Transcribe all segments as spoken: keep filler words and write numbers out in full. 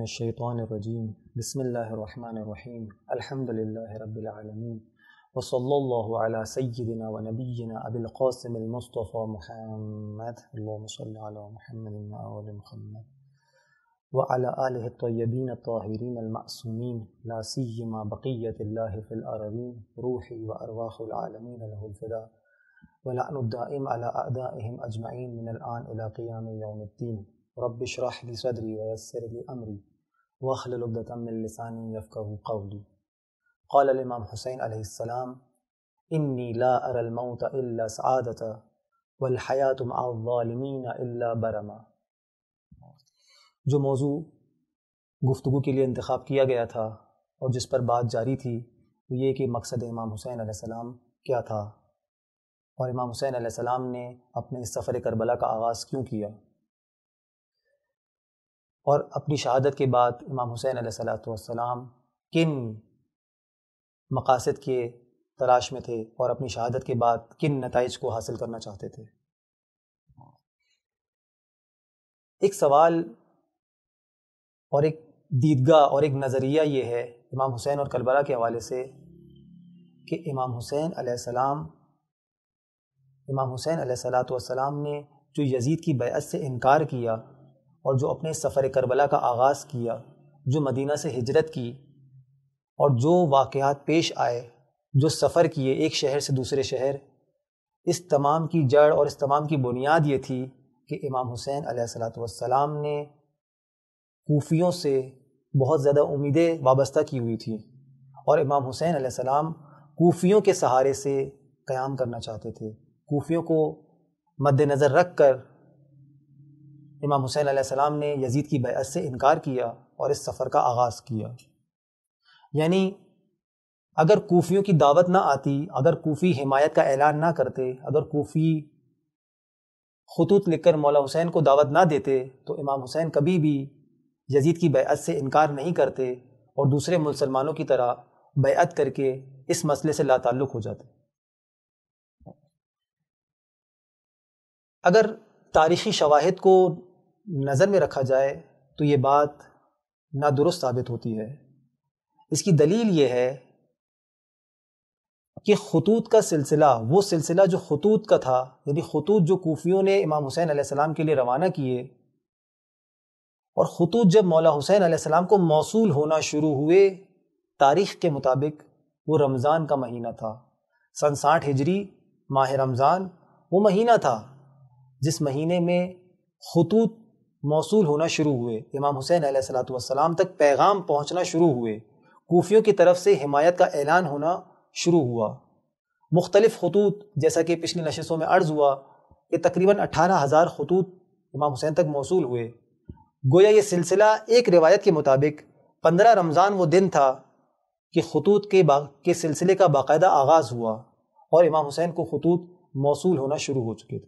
الشیطان الرجیم بسم اللہ الرحمن الرحیم الحمد للہ رب العالمین وصلی اللہ علی سیدنا و نبینا ابی القاسم المصطفى محمد اللہم صلی علی محمد و آل محمد وعلى آلہ الطیبین الطاہرین المعصومین لا سیما بقیت اللہ فی الارضین روحی و ارواح العالمین له الفداء ولعن الدائم على اعدائهم اجمعین من الآن الى قیام یوم الدین رب اشرح لي صدري ويسر لي امري واحلل عقدة من لساني يفقهوا قولي. قال الامام حسین علیہ السلام انی لا ارى الموت الا سعادة والحیاة مع الظالمین الا برما. جو موضوع گفتگو کے لیے انتخاب کیا گیا تھا اور جس پر بات جاری تھی وہ یہ کہ مقصد امام حسین علیہ السلام کیا تھا اور امام حسین علیہ السلام نے اپنے اس سفر کربلا کا آغاز کیوں کیا، اور اپنی شہادت کے بعد امام حسین علیہ السلام کن مقاصد کے تلاش میں تھے اور اپنی شہادت کے بعد کن نتائج کو حاصل کرنا چاہتے تھے۔ ایک سوال اور ایک دیدگاہ اور ایک نظریہ یہ ہے امام حسین اور کربلا کے حوالے سے کہ امام حسین علیہ السلام امام حسین علیہ السلام نے جو یزید کی بیعت سے انکار کیا اور جو اپنے سفر کربلا کا آغاز کیا، جو مدینہ سے ہجرت کی اور جو واقعات پیش آئے، جو سفر کیے ایک شہر سے دوسرے شہر، اس تمام کی جڑ اور اس تمام کی بنیاد یہ تھی کہ امام حسین علیہ السلام نے کوفیوں سے بہت زیادہ امیدیں وابستہ کی ہوئی تھی اور امام حسین علیہ السلام کوفیوں کے سہارے سے قیام کرنا چاہتے تھے۔ کوفیوں کو مد نظر رکھ کر امام حسین علیہ السلام نے یزید کی بیعت سے انکار کیا اور اس سفر کا آغاز کیا۔ یعنی اگر کوفیوں کی دعوت نہ آتی، اگر کوفی حمایت کا اعلان نہ کرتے، اگر کوفی خطوط لکھ کر مولا حسین کو دعوت نہ دیتے تو امام حسین کبھی بھی یزید کی بیعت سے انکار نہیں کرتے اور دوسرے مسلمانوں کی طرح بیعت کر کے اس مسئلے سے لا تعلق ہو جاتے۔ اگر تاریخی شواہد کو نظر میں رکھا جائے تو یہ بات نادرست ثابت ہوتی ہے۔ اس کی دلیل یہ ہے کہ خطوط کا سلسلہ، وہ سلسلہ جو خطوط کا تھا، یعنی خطوط جو کوفیوں نے امام حسین علیہ السلام کے لیے روانہ کیے، اور خطوط جب مولا حسین علیہ السلام کو موصول ہونا شروع ہوئے، تاریخ کے مطابق وہ رمضان کا مہینہ تھا۔ سن ساٹھ ہجری ماہ رمضان وہ مہینہ تھا جس مہینے میں خطوط موصول ہونا شروع ہوئے، امام حسین علیہ الصلوۃ والسلام تک پیغام پہنچنا شروع ہوئے، کوفیوں کی طرف سے حمایت کا اعلان ہونا شروع ہوا۔ مختلف خطوط، جیسا کہ پچھلی نشستوں میں عرض ہوا کہ تقریباً اٹھارہ ہزار خطوط امام حسین تک موصول ہوئے۔ گویا یہ سلسلہ ایک روایت کے مطابق پندرہ رمضان وہ دن تھا کہ خطوط کے با... کے سلسلے کا باقاعدہ آغاز ہوا اور امام حسین کو خطوط موصول ہونا شروع ہو چکے تھے۔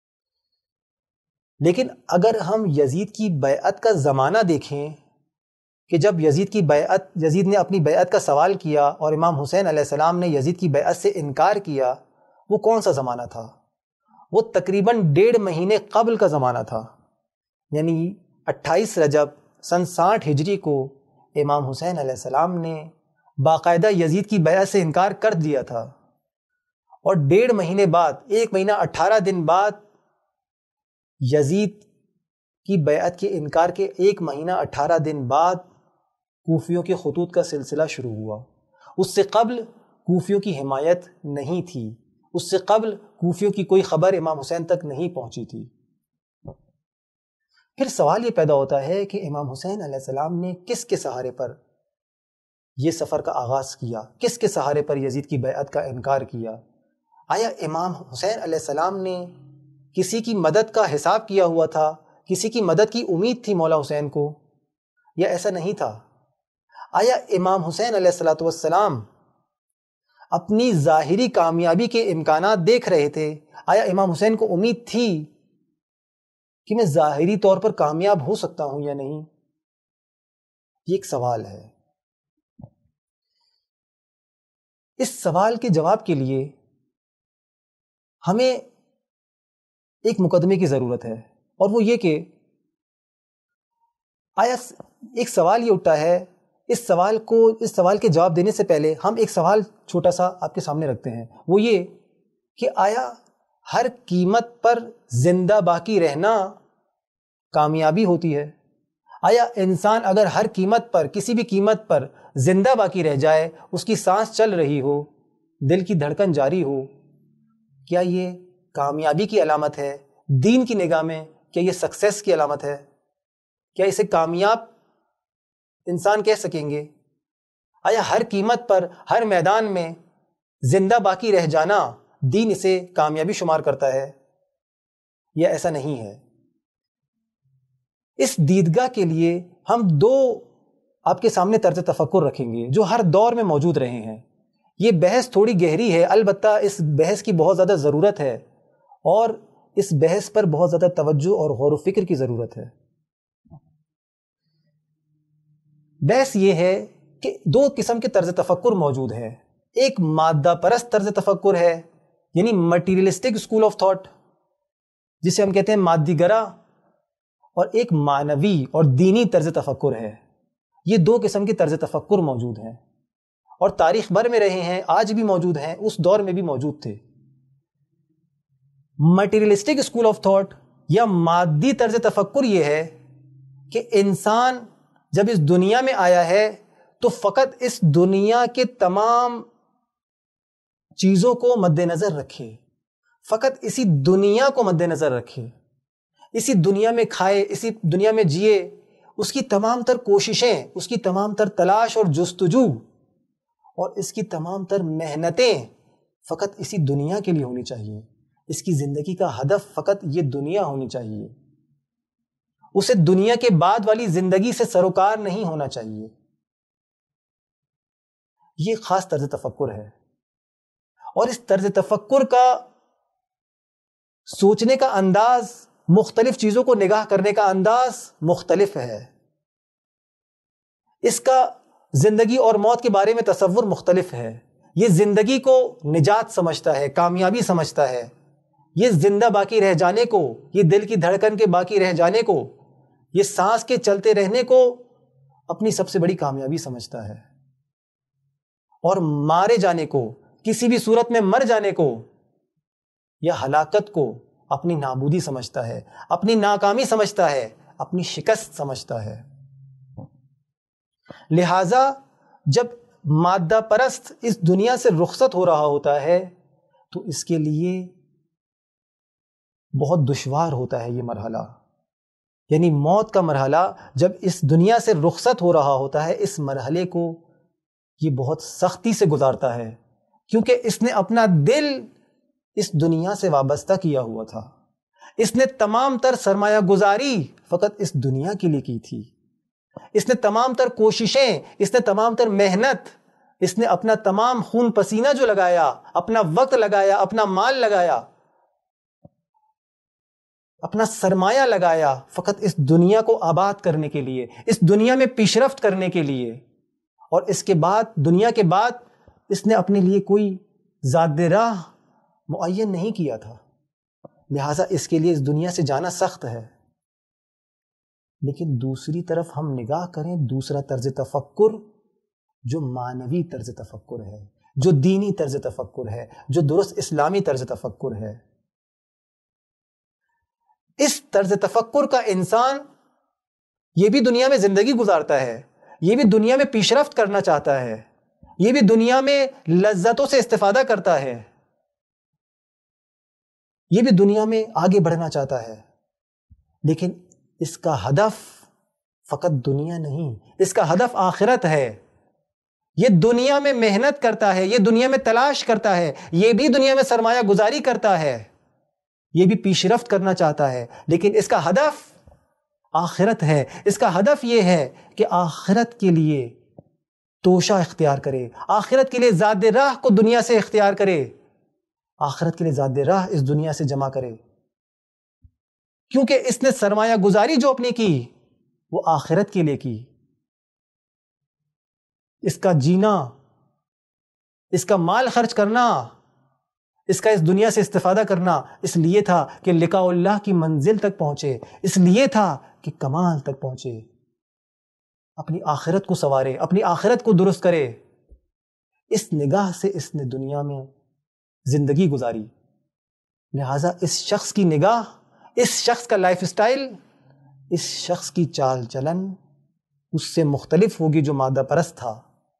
لیکن اگر ہم یزید کی بیعت کا زمانہ دیکھیں کہ جب یزید کی بیعت یزید نے اپنی بیعت کا سوال کیا اور امام حسین علیہ السلام نے یزید کی بیعت سے انکار کیا، وہ کون سا زمانہ تھا؟ وہ تقریباً ڈیڑھ مہینے قبل کا زمانہ تھا، یعنی اٹھائیس رجب سن ساٹھ ہجری کو امام حسین علیہ السلام نے باقاعدہ یزید کی بیعت سے انکار کر دیا تھا، اور ڈیڑھ مہینے بعد، ایک مہینہ اٹھارہ دن بعد، یزید کی بیعت کے انکار کے ایک مہینہ اٹھارہ دن بعد کوفیوں کے خطوط کا سلسلہ شروع ہوا۔ اس سے قبل کوفیوں کی حمایت نہیں تھی، اس سے قبل کوفیوں کی کوئی خبر امام حسین تک نہیں پہنچی تھی۔ پھر سوال یہ پیدا ہوتا ہے کہ امام حسین علیہ السلام نے کس کے سہارے پر یہ سفر کا آغاز کیا، کس کے سہارے پر یزید کی بیعت کا انکار کیا؟ آیا امام حسین علیہ السلام نے کسی کی مدد کا حساب کیا ہوا تھا، کسی کی مدد کی امید تھی مولا حسین کو، یا ایسا نہیں تھا؟ آیا امام حسین علیہ الصلوۃ والسلام اپنی ظاہری کامیابی کے امکانات دیکھ رہے تھے؟ آیا امام حسین کو امید تھی کہ میں ظاہری طور پر کامیاب ہو سکتا ہوں یا نہیں؟ یہ ایک سوال ہے۔ اس سوال کے جواب کے لیے ہمیں ایک مقدمے کی ضرورت ہے، اور وہ یہ کہ آیا ایک سوال یہ اٹھتا ہے، اس سوال کو اس سوال کے جواب دینے سے پہلے ہم ایک سوال چھوٹا سا آپ کے سامنے رکھتے ہیں، وہ یہ کہ آیا ہر قیمت پر زندہ باقی رہنا کامیابی ہوتی ہے؟ آیا انسان اگر ہر قیمت پر، کسی بھی قیمت پر زندہ باقی رہ جائے، اس کی سانس چل رہی ہو، دل کی دھڑکن جاری ہو، کیا یہ کامیابی کی علامت ہے؟ دین کی نگاہ میں کیا یہ سکسیس کی علامت ہے؟ کیا اسے کامیاب انسان کہہ سکیں گے؟ آیا ہر قیمت پر، ہر میدان میں زندہ باقی رہ جانا دین اسے کامیابی شمار کرتا ہے؟ یا ایسا نہیں ہے؟ اس دیدگاہ کے لیے ہم دو آپ کے سامنے طرز تفکر رکھیں گے جو ہر دور میں موجود رہے ہیں. یہ بحث تھوڑی گہری ہے، البتہ اس بحث کی بہت زیادہ ضرورت ہے، اور اس بحث پر بہت زیادہ توجہ اور غور و فکر کی ضرورت ہے. بحث یہ ہے کہ دو قسم کے طرز تفکر موجود ہیں. ایک مادہ پرست طرز تفکر ہے، یعنی مٹیریلسٹک اسکول آف تھاٹ، جسے ہم کہتے ہیں مادی گرا، اور ایک معنوی اور دینی طرز تفکر ہے. یہ دو قسم کے طرز تفکر موجود ہیں اور تاریخ بھر میں رہے ہیں، آج بھی موجود ہیں، اس دور میں بھی موجود تھے. مٹیریلسٹک اسکول آف تھاٹ یا مادی طرز تفکر یہ ہے کہ انسان جب اس دنیا میں آیا ہے تو فقط اس دنیا کے تمام چیزوں کو مد نظر رکھے، فقط اسی دنیا کو مد نظر رکھے، اسی دنیا میں کھائے، اسی دنیا میں جیے. اس کی تمام تر کوششیں، اس کی تمام تر تلاش اور جستجو اور اس کی تمام تر محنتیں فقط اسی دنیا کے لیے ہونی چاہیے. اس کی زندگی کا ہدف فقط یہ دنیا ہونی چاہیے. اسے دنیا کے بعد والی زندگی سے سروکار نہیں ہونا چاہیے. یہ خاص طرز تفکر ہے، اور اس طرز تفکر کا سوچنے کا انداز، مختلف چیزوں کو نگاہ کرنے کا انداز مختلف ہے. اس کا زندگی اور موت کے بارے میں تصور مختلف ہے. یہ زندگی کو نجات سمجھتا ہے، کامیابی سمجھتا ہے. یہ زندہ باقی رہ جانے کو، یہ دل کی دھڑکن کے باقی رہ جانے کو، یہ سانس کے چلتے رہنے کو اپنی سب سے بڑی کامیابی سمجھتا ہے. اور مارے جانے کو، کسی بھی صورت میں مر جانے کو یا ہلاکت کو اپنی نابودی سمجھتا ہے، اپنی ناکامی سمجھتا ہے، اپنی شکست سمجھتا ہے. لہذا جب مادہ پرست اس دنیا سے رخصت ہو رہا ہوتا ہے تو اس کے لیے بہت دشوار ہوتا ہے یہ مرحلہ، یعنی موت کا مرحلہ. جب اس دنیا سے رخصت ہو رہا ہوتا ہے، اس مرحلے کو یہ بہت سختی سے گزارتا ہے، کیونکہ اس نے اپنا دل اس دنیا سے وابستہ کیا ہوا تھا. اس نے تمام تر سرمایہ گزاری فقط اس دنیا کے لیے کی تھی. اس نے تمام تر کوششیں، اس نے تمام تر محنت، اس نے اپنا تمام خون پسینہ جو لگایا، اپنا وقت لگایا، اپنا مال لگایا، اپنا سرمایہ لگایا فقط اس دنیا کو آباد کرنے کے لیے، اس دنیا میں پیش رفت کرنے کے لیے. اور اس کے بعد، دنیا کے بعد، اس نے اپنے لیے کوئی ذات راہ معین نہیں کیا تھا. لہٰذا اس کے لیے اس دنیا سے جانا سخت ہے. لیکن دوسری طرف ہم نگاہ کریں، دوسرا طرز تفکر جو معنوی طرز تفکر ہے، جو دینی طرز تفکر ہے، جو درست اسلامی طرز تفکر ہے. اس طرز تفکر کا انسان یہ بھی دنیا میں زندگی گزارتا ہے، یہ بھی دنیا میں پیش رفت کرنا چاہتا ہے، یہ بھی دنیا میں لذتوں سے استفادہ کرتا ہے، یہ بھی دنیا میں آگے بڑھنا چاہتا ہے. لیکن اس کا ہدف فقط دنیا نہیں، اس کا ہدف آخرت ہے. یہ دنیا میں محنت کرتا ہے، یہ دنیا میں تلاش کرتا ہے، یہ بھی دنیا میں سرمایہ گزاری کرتا ہے، یہ بھی پیش رفت کرنا چاہتا ہے، لیکن اس کا ہدف آخرت ہے. اس کا ہدف یہ ہے کہ آخرت کے لیے توشہ اختیار کرے، آخرت کے لیے زاد راہ کو دنیا سے اختیار کرے، آخرت کے لیے زاد راہ اس دنیا سے جمع کرے. کیونکہ اس نے سرمایہ گزاری جو اپنی کی وہ آخرت کے لیے کی. اس کا جینا، اس کا مال خرچ کرنا، اس کا اس دنیا سے استفادہ کرنا اس لیے تھا کہ لقاء اللہ کی منزل تک پہنچے، اس لیے تھا کہ کمال تک پہنچے. اپنی آخرت کو سنوارے، اپنی آخرت کو درست کرے، اس نگاہ سے اس نے دنیا میں زندگی گزاری. لہٰذا اس شخص کی نگاہ، اس شخص کا لائف سٹائل، اس شخص کی چال چلن اس سے مختلف ہوگی جو مادہ پرست تھا.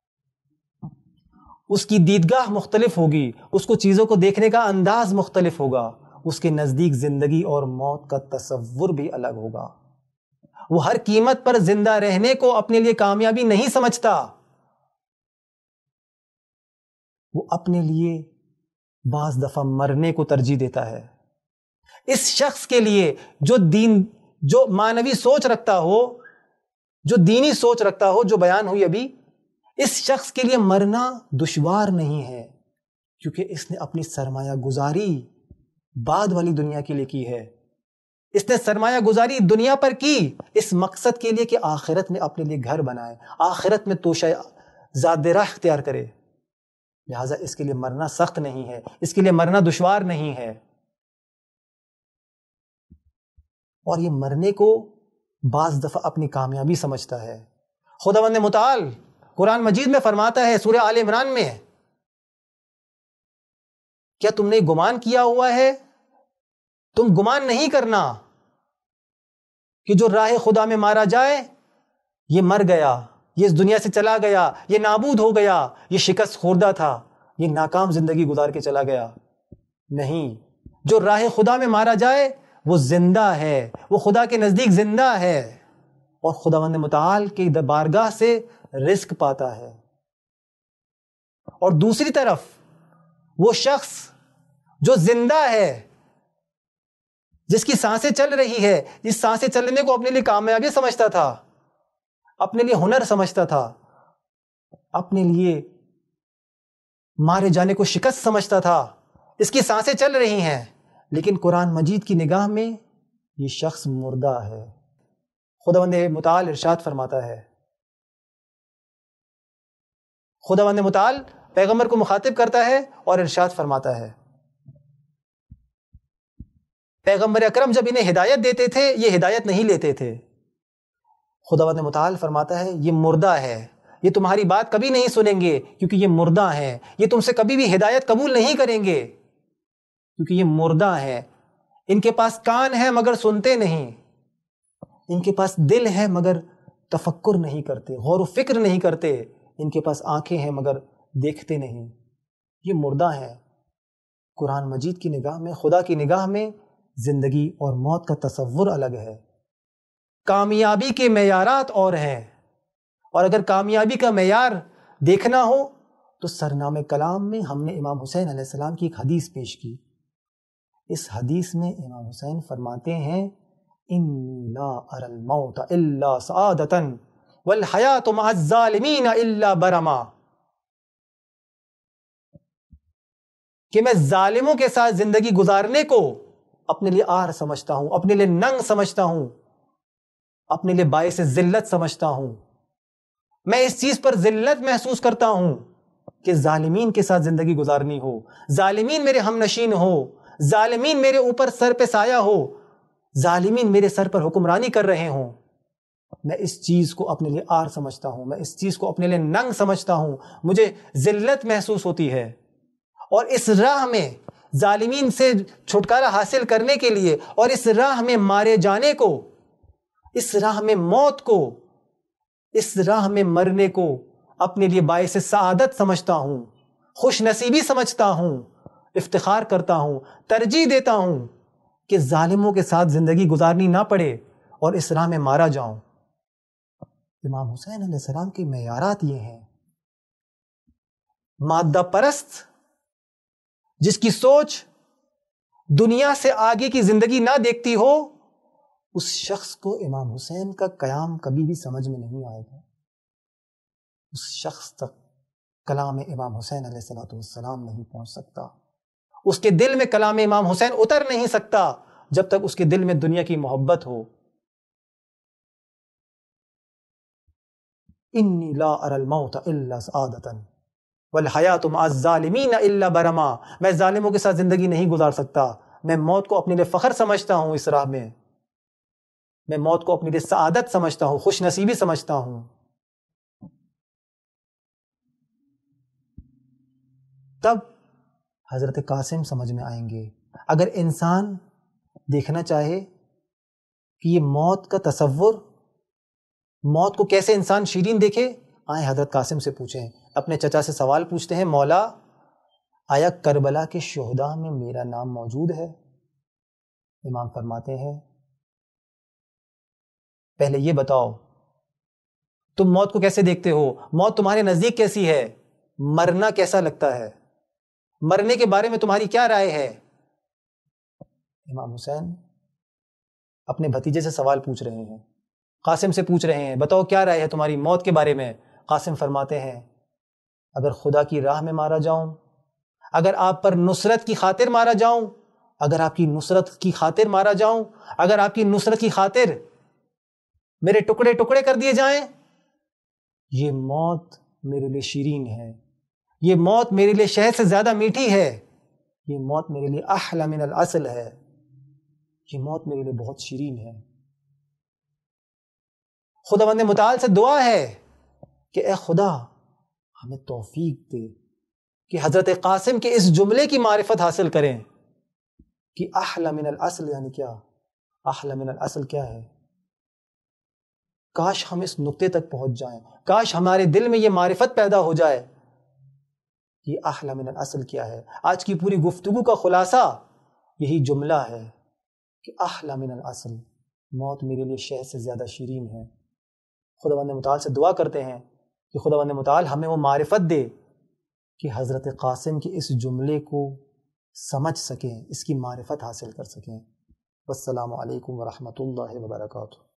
اس کی دیدگاہ مختلف ہوگی، اس کو چیزوں کو دیکھنے کا انداز مختلف ہوگا، اس کے نزدیک زندگی اور موت کا تصور بھی الگ ہوگا. وہ ہر قیمت پر زندہ رہنے کو اپنے لیے کامیابی نہیں سمجھتا، وہ اپنے لیے بعض دفعہ مرنے کو ترجیح دیتا ہے. اس شخص کے لیے جو دین، جو مانوی سوچ رکھتا ہو، جو دینی سوچ رکھتا ہو، جو بیان ہوئی ابھی، اس شخص کے لیے مرنا دشوار نہیں ہے، کیونکہ اس نے اپنی سرمایہ گزاری بعد والی دنیا کے لیے کی ہے. اس نے سرمایہ گزاری دنیا پر کی اس مقصد کے لیے کہ آخرت میں اپنے لیے گھر بنائے، آخرت میں توشہ ذات راہ اختیار کرے. لہٰذا اس کے لیے مرنا سخت نہیں ہے، اس کے لیے مرنا دشوار نہیں ہے. اور یہ مرنے کو بعض دفعہ اپنی کامیابی سمجھتا ہے. خداوند متعال قرآن مجید میں فرماتا ہے سورہ آل عمران میں، کیا تم نے گمان کیا ہوا ہے؟ تم گمان نہیں کرنا کہ جو راہ خدا میں مارا جائے یہ مر گیا، یہ اس دنیا سے چلا گیا، یہ نابود ہو گیا، یہ شکست خوردہ تھا، یہ ناکام زندگی گزار کے چلا گیا. نہیں، جو راہ خدا میں مارا جائے وہ زندہ ہے، وہ خدا کے نزدیک زندہ ہے اور خداوند متعال کی بارگاہ سے رزق پاتا ہے. اور دوسری طرف وہ شخص جو زندہ ہے، جس کی سانسیں چل رہی ہے، اس سانسیں چلنے کو اپنے لیے کامیابی سمجھتا تھا، اپنے لیے ہنر سمجھتا تھا، اپنے لیے مارے جانے کو شکست سمجھتا تھا، اس کی سانسیں چل رہی ہیں، لیکن قرآن مجید کی نگاہ میں یہ شخص مردہ ہے. خداوند متعال ارشاد فرماتا ہے، خداوند متعال پیغمبر کو مخاطب کرتا ہے اور ارشاد فرماتا ہے، پیغمبر اکرم جب انہیں ہدایت دیتے تھے یہ ہدایت نہیں لیتے تھے. خداوند متعال فرماتا ہے یہ مردہ ہے، یہ تمہاری بات کبھی نہیں سنیں گے کیونکہ یہ مردہ ہیں، یہ تم سے کبھی بھی ہدایت قبول نہیں کریں گے کیونکہ یہ مردہ ہیں. ان کے پاس کان ہے مگر سنتے نہیں، ان کے پاس دل ہے مگر تفکر نہیں کرتے، غور و فکر نہیں کرتے، ان کے پاس آنکھیں ہیں مگر دیکھتے نہیں، یہ مردہ ہیں. قرآن مجید کی نگاہ میں، خدا کی نگاہ میں زندگی اور موت کا تصور الگ ہے، کامیابی کے معیارات اور ہیں. اور اگر کامیابی کا معیار دیکھنا ہو تو سرنامہ کلام میں ہم نے امام حسین علیہ السلام کی ایک حدیث پیش کی. اس حدیث میں امام حسین فرماتے ہیں، انی لا اری الموت الا سعادتا والحیات مع الظالمین الا برما، کہ میں ظالموں کے ساتھ زندگی گزارنے کو اپنے لیے آر سمجھتا ہوں، اپنے لیے ننگ سمجھتا ہوں، اپنے لیے باعث ذلت سمجھتا ہوں. میں اس چیز پر ذلت محسوس کرتا ہوں کہ ظالمین کے ساتھ زندگی گزارنی ہو، ظالمین میرے ہم نشین ہو، ظالمین میرے اوپر سر پہ سایہ ہو، ظالمین میرے سر پر حکمرانی کر رہے ہوں. میں اس چیز کو اپنے لیے آر سمجھتا ہوں، میں اس چیز کو اپنے لیے ننگ سمجھتا ہوں، مجھے ذلت محسوس ہوتی ہے. اور اس راہ میں ظالمین سے چھٹکارا حاصل کرنے کے لیے اور اس راہ میں مارے جانے کو، اس راہ میں موت کو، اس راہ میں مرنے کو اپنے لیے باعث سعادت سمجھتا ہوں، خوش نصیبی سمجھتا ہوں، افتخار کرتا ہوں، ترجیح دیتا ہوں کہ ظالموں کے ساتھ زندگی گزارنی نہ پڑے اور اس راہ میں مارا جاؤں. امام حسین علیہ السلام کے معیارات یہ ہیں. مادہ پرست جس کی سوچ دنیا سے آگے کی زندگی نہ دیکھتی ہو، اس شخص کو امام حسین کا قیام کبھی بھی سمجھ میں نہیں آئے گا. اس شخص تک کلام امام حسین علیہ الصلوۃ والسلام نہیں پہنچ سکتا، اس کے دل میں کلام امام حسین اتر نہیں سکتا جب تک اس کے دل میں دنیا کی محبت ہو. انی لا اری الموت الا سعادتا والحیات مع الظالمین الا برما، میں ظالموں کے ساتھ زندگی نہیں گزار سکتا، میں موت کو اپنے لیے فخر سمجھتا ہوں، اس راہ میں میں موت کو اپنے لیے سعادت سمجھتا ہوں، خوش نصیبی سمجھتا ہوں. تب حضرت قاسم سمجھ میں آئیں گے۔ اگر انسان دیکھنا چاہے کہ یہ موت کا تصور، موت کو کیسے انسان شیرین دیکھے، آئیں حضرت قاسم سے پوچھیں، اپنے چچا سے سوال پوچھتے ہیں، مولا آیا کربلا کے شہداء میں میرا نام موجود ہے؟ امام فرماتے ہیں پہلے یہ بتاؤ تم موت کو کیسے دیکھتے ہو، موت تمہارے نزدیک کیسی ہے، مرنا کیسا لگتا ہے، مرنے کے بارے میں تمہاری کیا رائے ہے؟ امام حسین اپنے بھتیجے سے سوال پوچھ رہے ہیں، قاسم سے پوچھ رہے ہیں بتاؤ کیا رائے ہے تمہاری موت کے بارے میں؟ قاسم فرماتے ہیں اگر خدا کی راہ میں مارا جاؤں، اگر آپ پر نصرت کی خاطر مارا جاؤں، اگر آپ کی نصرت کی خاطر مارا جاؤں، اگر آپ کی نصرت کی خاطر میرے ٹکڑے ٹکڑے کر دیے جائیں، یہ موت میرے لیے شیرین ہے، یہ موت میرے لیے شہد سے زیادہ میٹھی ہے، یہ موت میرے لیے احلی من العسل ہے، یہ موت میرے لیے بہت شیرین ہے۔ خداوند متعال سے دعا ہے کہ اے خدا ہمیں توفیق دے کہ حضرت قاسم کے اس جملے کی معرفت حاصل کریں کہ احلی من العسل یعنی کیا، احلی من العسل کیا ہے۔ کاش ہم اس نقطے تک پہنچ جائیں، کاش ہمارے دل میں یہ معرفت پیدا ہو جائے کہ احلی من العسل کیا ہے۔ آج کی پوری گفتگو کا خلاصہ یہی جملہ ہے کہ احلی من العسل، موت میرے لیے شہد سے زیادہ شیرین ہے۔ خداوند متعال سے دعا کرتے ہیں کہ خداوند متعال ہمیں وہ معرفت دے کہ حضرت قاسم کے اس جملے کو سمجھ سکیں، اس کی معرفت حاصل کر سکیں۔ والسلام علیکم ورحمۃ اللہ وبرکاتہ۔